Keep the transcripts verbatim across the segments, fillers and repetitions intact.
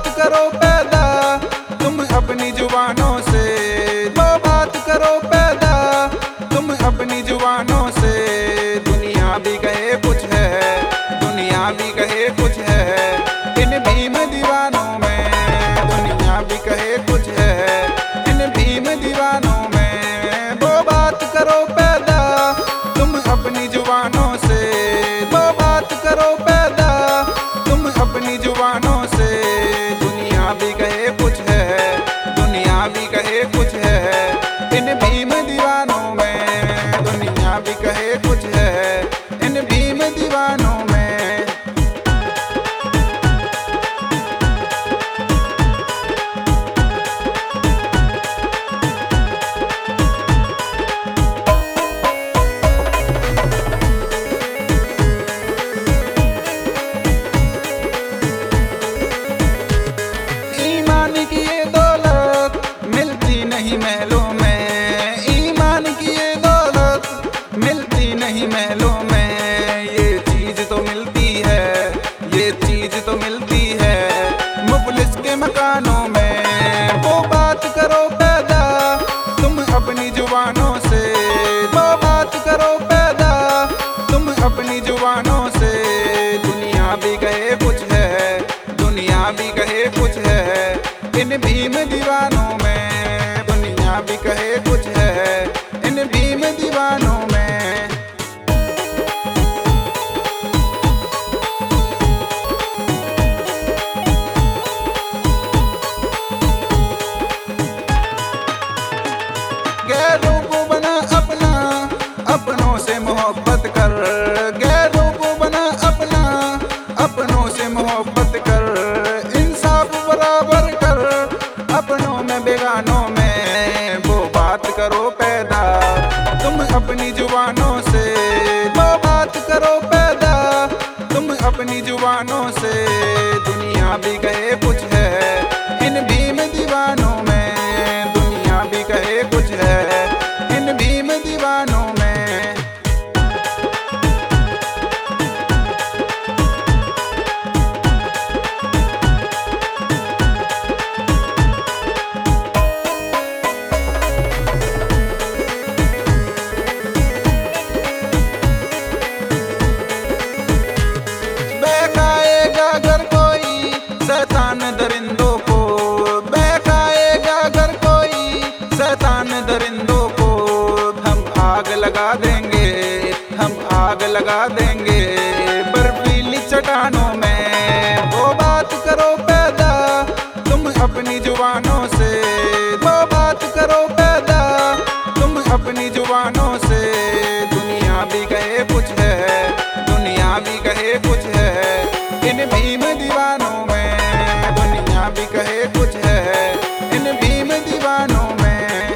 बात करो पैदा तुम अपनी जुबानों से, वो बात करो पैदा तुम अपनी जुबानों से। दुनिया भी कहे कुछ है, दुनिया भी कहे कुछ है इन भीम दीवानों में, दुनिया भी कहे कुछ है इन भीम दीवानों में। वो बात करो पैदा तुम अपनी जुबानों से, वो बात करो पैदा तुम अपनी जुबानों से। दुनिया भी कहे कुछ है, दुनिया भी कहे कुछ है इन भीम दीवानों में, दुनिया भी कहे कुछ है इन भीम दीवानों में। ईमान की ये दौलत मिलती नहीं महलों में, ईमान की ये दौलत मिलती नहीं महलों में। ये चीज तो मिलती है, ये चीज तो मिलती है मुफलिस के मकानों में। वो बात करो पैदा तुम अपनी जुबानों से, वो बात करो पैदा तुम अपनी जुबानों से। दुनिया भी कहे कुछ है, दुनिया भी कहे कुछ है इन भीम दीवानों में, दुनिया भी कहे कुछ है इन भीम दीवानों में। गैरों को बना अपना, अपनों से मोहब्बत कर, गैरों को बना अपना, अपनों से मोहब्बत कर। इंसाफ बराबर कर अपनों में बेगानों में, वो बात करो पैदा तुम अपनी जुबानों से, वो बात करो पैदा तुम अपनी जुबानों से। दुनिया भी कहे कुछ है इन भीम दीवानों में, दुनिया भी कहे कुछ है इन भीम दीवानों में। बहकाएगा अगर कोई शैतान दरिंदों को, बहकाएगा अगर कोई शैतान दरिंदों को। हम आग लगा देंगे, हम आग लगा देंगे बर्फीली चट्टानों में। वो बात करो पैदा तुम अपनी जुबानों से, वो बात करो पैदा तुम अपनी जुबानों से। दुनिया भी कहे कुछ है, दुनिया भी कहे कुछ है इन भीम दीवानों में, दुनिया भी कहे कुछ है इन भीम दीवानों में।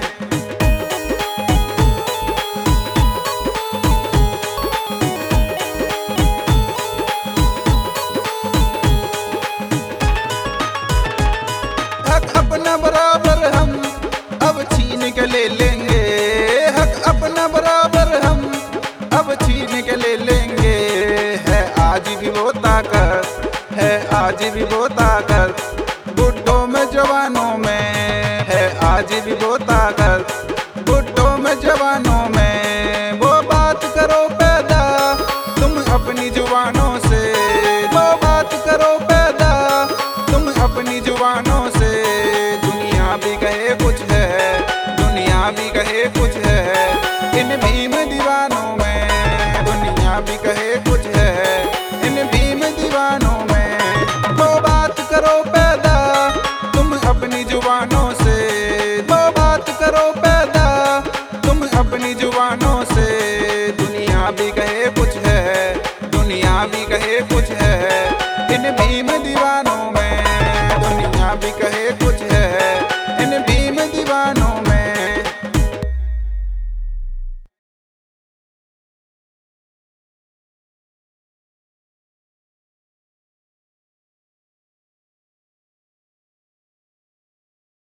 हक अपना बराबर हम अब छीन के ले लेंगे, हक अपना बराबर हम अब छीन के ले लेंगे। है आज भी वो ताकत, है आज भी वो ताकत बुड्ढों में जवानों में, है आज भी वो ताकत बुड्ढों में जवानों में। वो बात करो पैदा तुम अपनी जुबानों से, वो बात करो पैदा तुम अपनी जुबानों से। दुनिया भी कहे कुछ है, दुनिया भी कहे कुछ